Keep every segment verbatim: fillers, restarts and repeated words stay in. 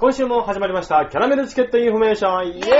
今週も始まりましたキャラメルチケットインフォメーション、イエーイ。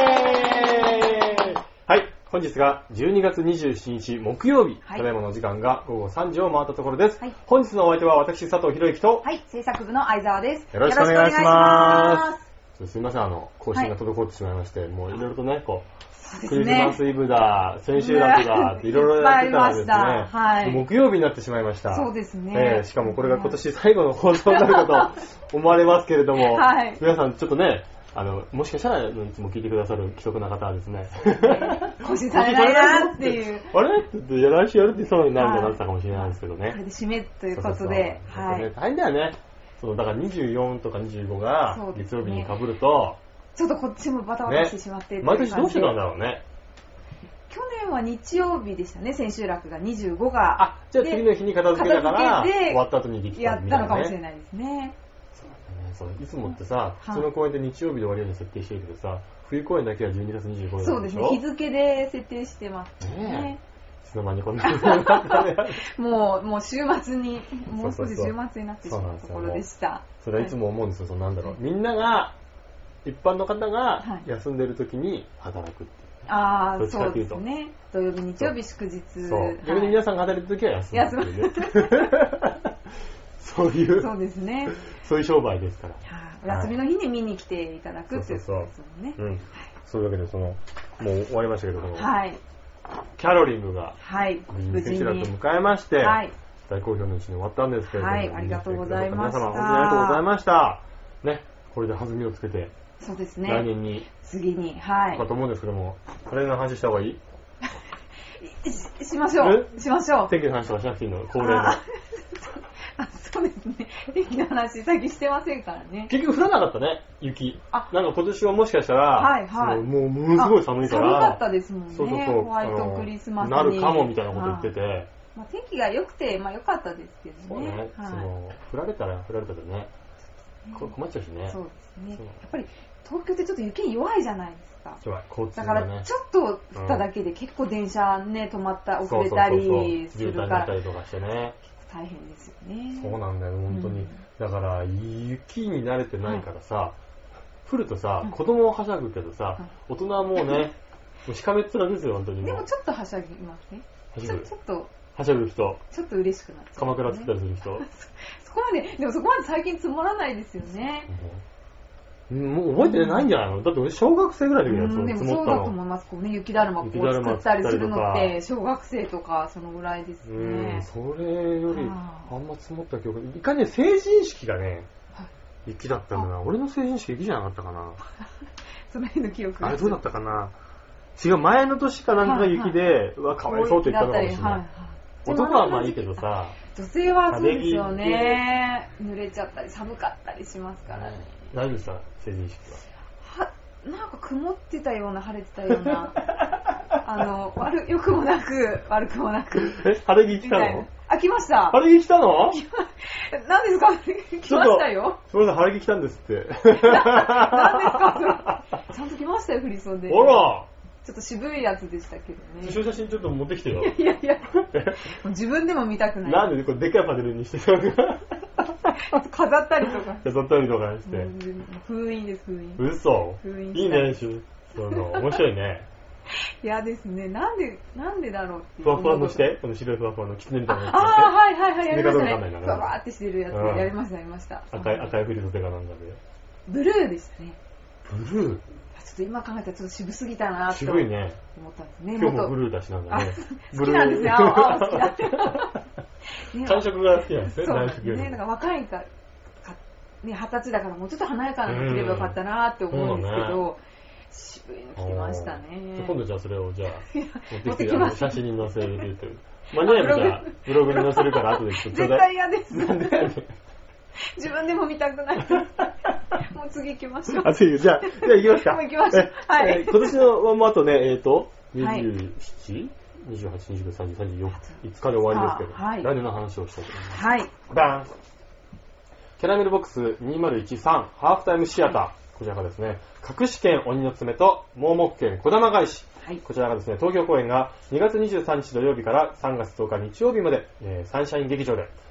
はい、本日がじゅうにがつにじゅうしちにち木曜日、ただいまの時間がごごさんじを回ったところです、はい、本日のお相手は私佐藤博之と、 はい、制作部の相沢です。 よろしくお願いします。すみません、あの更新が滞ってしまいまして、はい、もういろいろとねこう、クリスマスイブだ、千秋楽だっていろいろやってたんですね、はい、木曜日になってしまいました。 そうですね、 えー、しかもこれが今年最後の放送になるかと思われますけれども、はい、皆さんちょっとね、あのもしかしたらいつも聞いてくださる既得な方はですね、 更新されないなっていう、 あれって来週やるってそうになるんじゃなかったかもしれないですけどね。 これで締めということで、 はい、大変だよね。そうだからにじゅうよんとかにじゅうごが月曜日に被ると、 ちょっとこっちもバタバタしてしまって、ね、 毎年どうしてたんだろうね。 去年は日曜日でしたね、千秋楽がにじゅうごが。 あ、じゃあ次の日に片付けたから終わった後にできたみたいな、ね、 やったのかもしれないですね。 そういつもってさ、普通の公演で日曜日で終わるように設定してるけどさ、冬公演だけはじゅうにがつにじゅうごにちそうですね、日付で設定してますね。ねえ、いつの間にこんなになったね。 もう、もう週末に、もう少し週末になってしまうところでした。 それはいつも思うんですよ、そのなんだろう、みんなが、一般の方が休んでる時に働くっていう。 ああ、そうですね。土曜日、日曜日、祝日。 そう。土曜日に皆さんが働いてる時は休むっていうね。そういう、 そうですね。 そういう商売ですから。 お休みの日に見に来ていただくっていうことですもんね。 うん。そういうわけで、その、もう終わりましたけども、 はい。 キャロリングが、 はい。 無事に千秋楽を迎えまして、はい。大好評のうちに終わったんですけれども、 はい、ありがとうございました。 皆様、本当にありがとうございました。ね、これで弾みをつけて、 そうですね。 来年に、 次に、はい。 かと思うんですけども、あれの話した方がいい？ し, しましょう。しましょう。 天気の話とかしなくていいの？恒例の。 あ、そうですね。天気の話、最近してませんからね。 結局降らなかったね、雪。あ、なんか今年はもしかしたら、 はいはい。 もう、ものすごい寒いから。 寒かったですもんね。そうそうそう。ホワイトクリスマスになるかもみたいなこと言ってて。 まあ、天気が良くて、まあ良かったですけどね。 そうね。はい、その、降られたら降られたでね。困っちゃうしね。 そうですね。やっぱり、東京ってちょっと雪に弱いじゃないですか。 弱い。交通だからちょっと降っただけで結構電車ね、止まった、遅れたりするから。 渋滞になったりとかしてね。 大変ですよね。 そうなんだよ、本当に。うん、だから、雪に慣れてないからさ、はい、降るとさ、子供ははしゃぐけどさ、はい、大人はもうね、もうしかめっ面ですよ、本当に。 でもちょっとはしゃぎますね。 はしゃぐ。 ちょっと。 はしゃぐ人。 ちょっと嬉しくなっちゃう、ね。 鎌倉つったりする人。 そこまで、でもそこまで最近積もらないですよね。 うん、もう覚えてないんじゃないの？だって俺小学生ぐらいの時だよ、積もったの。 そうだと思います。こうね、雪だるまこう作ったりするのって小学生とかそのぐらいですね。 うん、それよりあんま積もった記憶。いかにね、成人式がね、雪だったんだな。俺の成人式雪じゃなかったかな。 その辺の記憶。 あれどうだったかな。違う、前の年かなんかが雪で、はいはい、うわ、かわいそうって言ったのかもしれない。はいはい、男はまあいいけどさ。 女性はそうですよね。濡れちゃったり寒かったりしますからね。 大丈夫ですか、成人式は。は、なんか曇ってたような、晴れてたような。あの、悪、良くもなく、悪くもなく。 え、晴れ着来たの？ あ、来ました。 晴れ着来たの？ 何ですか？来ましたよ。 それで晴れ着来たんですって。 何ですか？ちゃんと来ましたよ、振り袖。 あら！ ちょっと渋いやつでしたけどね。 写真ちょっと持ってきてよ。 いやいや、自分でも見たくない。 なんでこれでっかいパネルにしてたのか。 飾ったりとか。 飾ったりとかして。 封印です、封印。 嘘。封印。いいね、その面白いね。 いやですね、なんで、なんでだろうって。 ふわふわのして、この白いふわふわのキツネみたいなやつ。 ああ、はいはいはい、やりましたね。 ふわーってしてるやつ、やりました、やりました。 赤い、赤い振り袖がなんだで。 ブルーでしたね。 ブルー？ ちょっと今考えたらちょっと渋すぎたなって渋いね。 思ったんですね。 今日もブルーだしなんだね。 好きなんですね。青、青好きだって。 感触が好きなんですね。 そうですね。なんか若いか、ね、二十歳だからもうちょっと華やかなの着ればよかったなって思うんですけど、渋いの着ましたね。 今度じゃあそれをじゃあ持ってきて写真に載せるっていう。まあね、じゃあブログに載せるから後でちょっと。 絶対嫌です。自分でも見たくない。もう次行きましょう。 あ、次、じゃあ、じゃあ行きますか。 もう行きましょう。はい。 今年のもあとね、えっと、にじゅうなな、にじゅうはち、にじゅうきゅう、さんじゅう、さんじゅうよん、いつかで終わりですけど、はい、来年の話をしたいと思います。 はい。 バーン。キャラメルボックスにせんじゅうさんハーフタイムシアター。こちらがですね、隠し剣鬼の爪と盲目剣小玉返し。はい、こちらがですね、東京公演がにがつにじゅうさんにち土曜日からさんがつとおか日曜日まで、えー、サンシャイン劇場で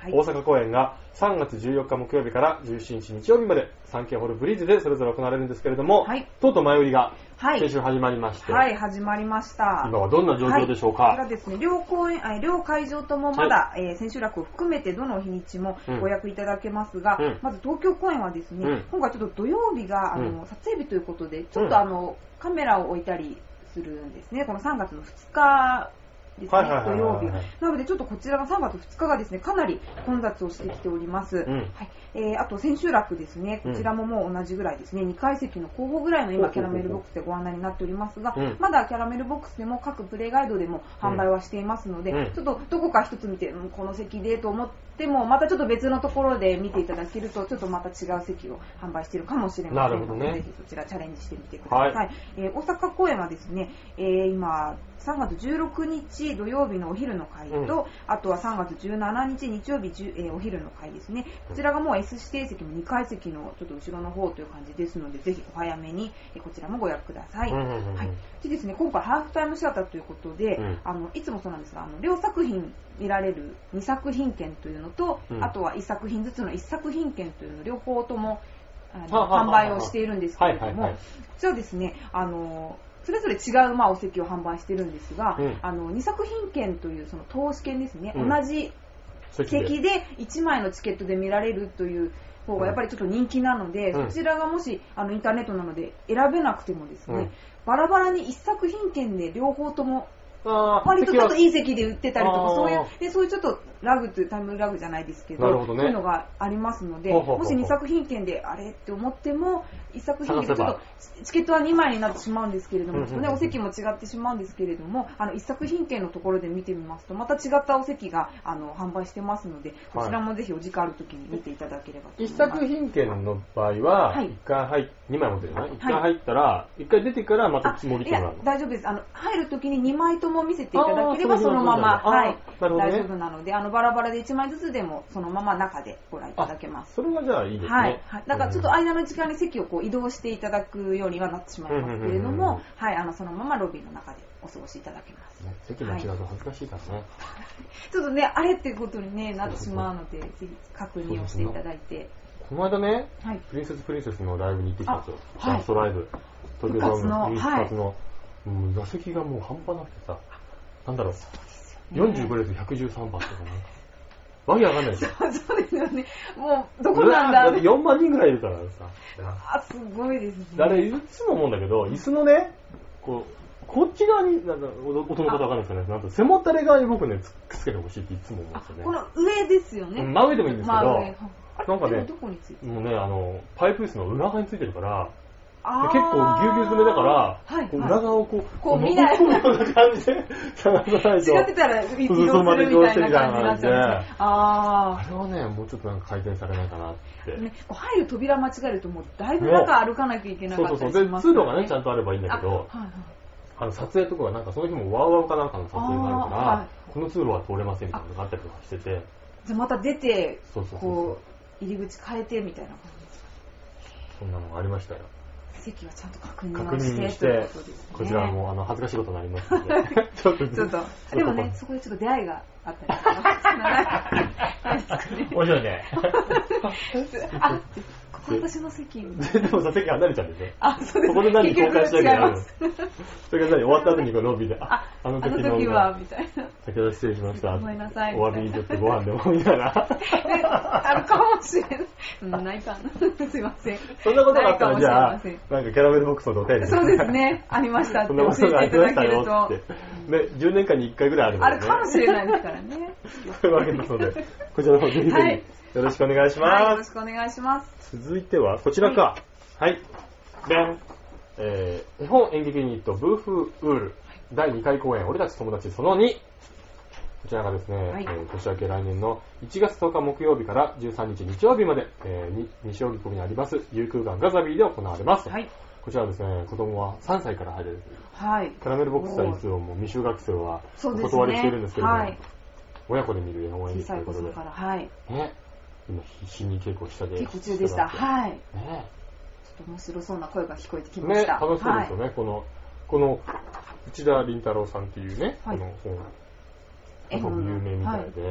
はい、 大阪公演がさんがつじゅうよっか木曜日からじゅうしちにち日曜日までサンケイホールブリーズでそれぞれ行われるんですけれども、はい、とうとう前売りが先週始まりまして、 はい、はい、始まりました。 今はどんな状況でしょうか。 はい、こちらですね、両公演、両会場ともまだ、はい、えー、千秋楽を含めてどの日にちもご予約いただけますが、うん、まず東京公演はですね、うん、今回ちょっと土曜日があの、うん、撮影日ということで、ちょっとあの、カメラを置いたりするんですね。このさんがつのふつかですね、土曜日。なのでちょっとこちらがさんがつふつかがですね、かなり混雑をしてきております。うん、はい、えー、あと千秋楽ですね、こちらももう同じぐらいですね、にかい席の後方ぐらいの今キャラメルボックスでご案内になっておりますが、うん、まだキャラメルボックスでも各プレイガイドでも販売はしていますので、うん、ちょっとどこか一つ見て、うん、この席でと思ってもまたちょっと別のところで見ていただけるとちょっとまた違う席を販売しているかもしれませんので、ね、ぜひそちらチャレンジしてみてください。はい、えー、大阪公演はですね、えー、今さんがつじゅうろくにち土曜日のお昼の会と、うん、あとはさんがつじゅうしちにち日曜日、えー、お昼の会ですね。こちらがもう S 指定席のにかい席のちょっと後ろの方という感じですので、ぜひお早めに、えー、こちらもご予約ください。うんうんうん、はい。でですね、今回ハーフタイムシアターということで、うん、あのいつもそうなんですが、あの両作品見られるにさくひん券というのと、うん、あとはいっさくひんずつのいっさくひん券というの両方ともあの販売をしているんですけれども、こちらですね、あのそれぞれ違う、まあ、お席を販売してるんですが、うん、あのにさくひん券というその投資券ですね、うん、同じ席でいちまいのチケットで見られるという方がやっぱりちょっと人気なので、うん、そちらがもしあのインターネットなので選べなくてもですね、うん、バラバラにいっさくひん券で両方とも割とちょっといい席で売ってたりとか、そういうでそういうちょっとラグというタイムラグじゃないですけど、ね、そういうのがありますので、ほうほうほう、もしにさくひん券であれって思ってもいっさくひん券でちょっとチケットはにまいになってしまうんですけれども、うんうんうん、ね、お席も違ってしまうんですけれども、あのいっさくひん券のところで見てみますとまた違ったお席があの販売してますので、こちらもぜひお時間あるときに見ていただければと思います。 いっさくひん券の場合は、いっかい入っにまい持ってるな、いっかい入ったら、いっかい出てからまた積もりってもらうの？ 大丈夫です。あの入るときににまいとも見せていただければそのまま、はい、大丈夫なので、あのバラバラでいちまいずつでもそのまま中でご覧いただけます。 それはじゃあいいですね。 はい。だからちょっと間の時間に席をこう移動していただくようにはなってしまいますけれども、はい、あのそのままロビーの中でお過ごしいただけます。 ね、席間違うと恥ずかしいからね。はい、 ちょっとね、あれっていうことに、ね、なってしまうので、ぜひ確認をしていただいて。 この間ね、はい、プリンセスプリンセスのライブに行ってきたんですよ。ダンストライブ。東京ドームの復活の、もう座席がもう半端なくてさ、なんだろう、よんじゅうごれつひゃくじゅうさんばんとかね。わけわかんないですよ。 そうですよね。もう、どこなんだろう。だってよんまんにんぐらいいるからさ。 あ、すごいですね。 あれ、いつも思うんだけど、椅子のね、こう、こっち側に、なんか、音の方わかんないですよね。なんと背もたれ側に僕ね、くっつけてほしいっていつも思うんですよね。 この上ですよね。 真上でもいいんですけど、なんかね、 どこについてる？ もうね、あの、パイプ椅子の裏側についてるから、結構ぎゅうぎゅう詰めだから、はいはい、こう裏側をこう、 こう見ないような感じで探さないと。 違ってたら移動するみたいな感じになっちゃうんですね。ああれはね、もうちょっとなんか回転されないかなって。 ね、こう入る扉間違えるともうだいぶ中歩かなきゃいけなかったりしますね。 そうそうそう。で、通路がね、ちゃんとあればいいんだけど、あ、はいはい、あの撮影とかがなんかその日もワウワウかなんかの撮影があるから、はい、この通路は通れませんみたいなのがあったりとかしてて。 じゃあまた出て、 そうそうそうこう、入り口変えてみたいな感じですか？ そんなのがありましたよ。 席はちゃんと確認をしてして、こ, ね、こちらもあの恥ずかしいことになりますのでちょっとちょっとでもね、そこでちょっと出会いがあったりとか面白いねあ、ここ私の席でもさ、席離れちゃうんですよ。 あ、そうです。 ここで何交換しなきゃいけないの。それが何終わった後にこのロビーで、あ、あの時の時はみたいな。 先ほど失礼しました。 ごめんなさい。 お詫びにちょっとご飯でもみたいな。 あるかもしれない。うん、ないかな。すいません。 そんなことがあったらじゃあ、なんかキャラメルボックスのお便り。 そうですね。ありましたって教えていただけると。 ね、じゅうねんかんにいっかいぐらいあるので、ね。 あるかもしれないですからね。 そういうわけですので、こちらの方ぜひぜひ、はい、よろしくお願いします、はい。 よろしくお願いします。 続いてはこちらか。はい。でん。えー、絵本演劇ユニットブーフーウールだいにかい公演俺たち友達そのに。こちらがですね、はい、えー、年明け来年のいちがつとおか木曜日からじゅうさんにち日曜日まで、えー、西荻窪にあります有空間ガザビーで行われます。はい、こちらはですね、子供はさんさいから入れる。はい。キャラメルボックス対一をもう未就学生はお断りしているんですけれども、ね、はい、親子で見る絵本演劇ということで、小さい子から、はい、ね、今必死に稽古したで稽古中でした。はい。ね、ちょっと面白そうな声が聞こえてきました。 ね、楽しそうですよね。はい、このこの内田倫太郎さんっていうね、はい、この本、すごく有名みたいで、はい、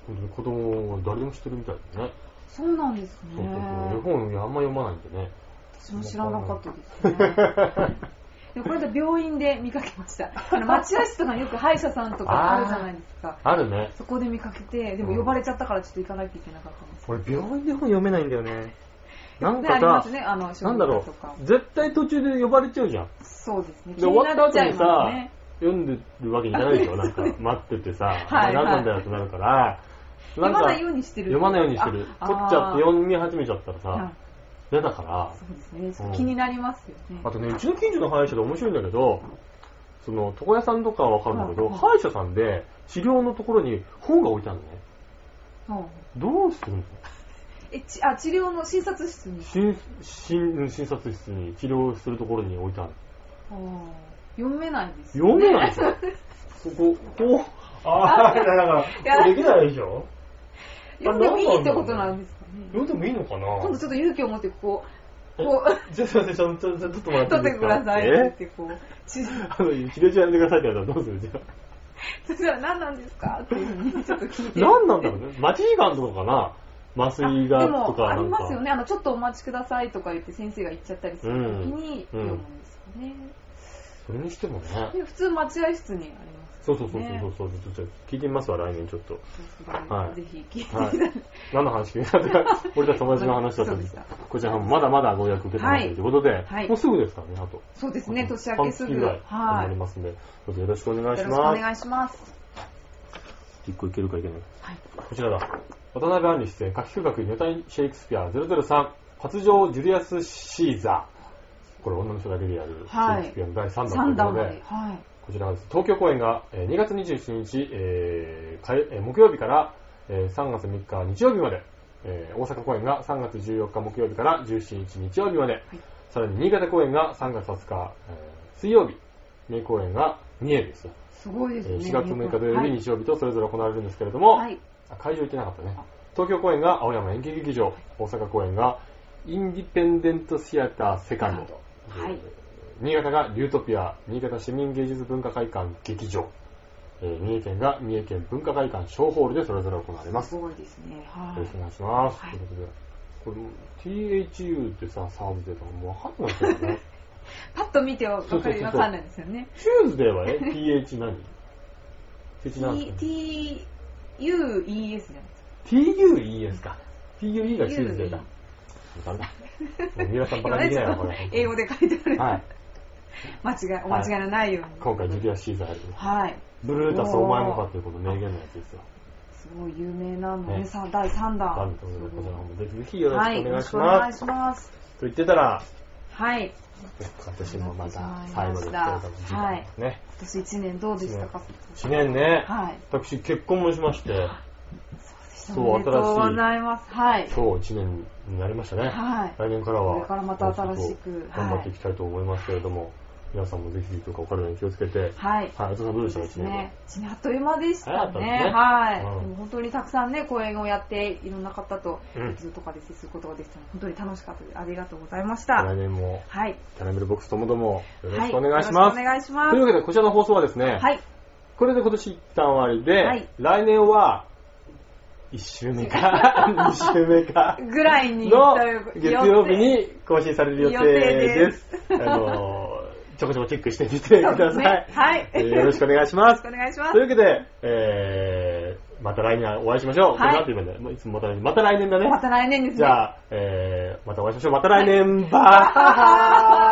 本当に子供は誰でも知ってるみたいですね。 そうなんですね。 そうそうそう。絵本あんま読まないんでね。 私も知らなかったですね。でもこれで病院で見かけました。あの待合室とかよく歯医者さんとかあるじゃないですか。 あるね。 そこで見かけて、でも呼ばれちゃったからちょっと行かなきゃいけなかったんです。 俺病院で本読めないんだよね。なんかさ、 ね、あのなんだろう、絶対途中で呼ばれちゃうじゃん。 そうですね。 で、終わった後にさ、読んでるわけじゃないでしょ。なんか待っててさ、何なんだよってなるから、 読まないようにしてる。 読まないようにしてる。取っちゃって読み始めちゃったらさ、嫌だから。 そうですね。気になりますよね。 あとね、うちの近所の歯医者で面白いんだけど、その床屋さんとかはわかるんだけど、歯医者さんで治療のところに本が置いてあるのね。どうするの？ えちあ治療の診察室に診診診察室に治療するところに置いてある。 あ読めないですよ、ね。 読めないでしょ。そここうああだからできないでしょ。 読んでもいいってことなんですかね。 読んでもいいのかな。 今度ちょっと勇気を持ってこうこうちょっと待ってちょっとちょっともらっていいですか。 取ってくださいって言ってこうあの治療中やめてくださいって言われたらどうするじゃあ。 そしたら何なんですかっていうふうにちょっと聞いて。 何なんだろうね。待ち時間とかかな。麻酔がとかなんか。 ありますよね。あのちょっとお待ちくださいとか言って先生が言っちゃったりするときに読むんですよね。 それにしてもね。 普通待合室にあります。 そうそうそうそうそう。ちょっと聞いてみますわ来年ちょっと。 はい。ぜひ聞いて。 はい。何の話聞いたか。俺たち友達の話だったんです。こちらもまだまだご予約受けてますということで、もうすぐですからねあと。 そうですね。年明けすぐ。 はい。ありますので、どうぞよろしくお願いします。 よろしくお願いします。 一個いけるかいけない。はい。こちらだ。渡辺杏里出演、夏季風学女体シェイクスピアゼロゼロさん、発情ジュリアス・シーザー。これ女の人だけでやるシェイクスピアのだいさんだんということで、はい、こちらは東京公演がにがつにじゅうしちにち、えー、木曜日からさんがつみっか日曜日まで、えー、大阪公演がさんがつじゅうよっか木曜日からじゅうしちにち日曜日まで、はい、さらに新潟公演がさんがつはつか、えー、水曜日、三重公演が三重ですよ。 すごいですね。 しがつむいか土曜日、日曜日とそれぞれ行われるんですけれども、はい、会場行ってなかったね。東京公演が青山演劇劇場、大阪公演がインディペンデントシアターセカンド、はい、新潟がリュートピア、新潟市民芸術文化会館劇場、えー、三重県が三重県文化会館小ホールでそれぞれ行われます。 すごいですね。はい、 よろしくお願いします。はい、ということで、これ ティーエイチユー ってさ、サービスでもうわかんないですよね。 パッと見てわかるわかんないですよね。 チューズデーはね、ティーエイチ 何？ ティーエイチ 何ですか？ ティーユーイーエス じゃないですか。ティーユーイーエス か。ティーユーイー がチューズデーだ。ダメだ。皆さんバカにできないな、これ。 英語で書いてある。はい。間違い、お間違いのないように。 今回ジュリアス・シーザーやる。 はい。 ブルータスお前もかっていうこの名言のやつですよ。 すごい有名なのね、だいさんだん。 だんということで、こちらもぜひぜひよろしくお願いします。はい、よろしくお願いします。 と言ってたら、 はい。 私もまた最後ですけれども、 はい。ね。今年いちねんどうでしたか？ いちねんね。はい。私結婚もしまして、 そう、新しい。ありがとうございます。はい。 そう、いちねんになりましたね。はい。来年からは、 これからまた新しく頑張っていきたいと思いますけれども、皆さんもぜひとかお体に気をつけて、はい。はい。あとさんどうでしたか、いちねんは。いちねんあっという間でしたね。はい。でも本当にたくさんね、公演をやって、いろんな方と、ズーとかで接することができたので、本当に楽しかったです。ありがとうございました。 来年も、はい。キャラメルボックスともども、よろしくお願いします。よろしくお願いします。 というわけで、こちらの放送はですね、はい。これで今年一旦終わりで、はい。来年は、いっしゅうめか、にしゅうめか、 ぐらいに、 の月曜日に更新される予定です。あの、ちょこちょこチェックしてみてください。ね、はい、えー。よろしくお願いします。 よろしくお願いします。 というわけで、えー、また来年お会いしましょう。はい。これなんて言うんだよ。いつもまた来年。また来年だね。 また来年ですね。 じゃあ、えー、またお会いしましょう。また来年。バー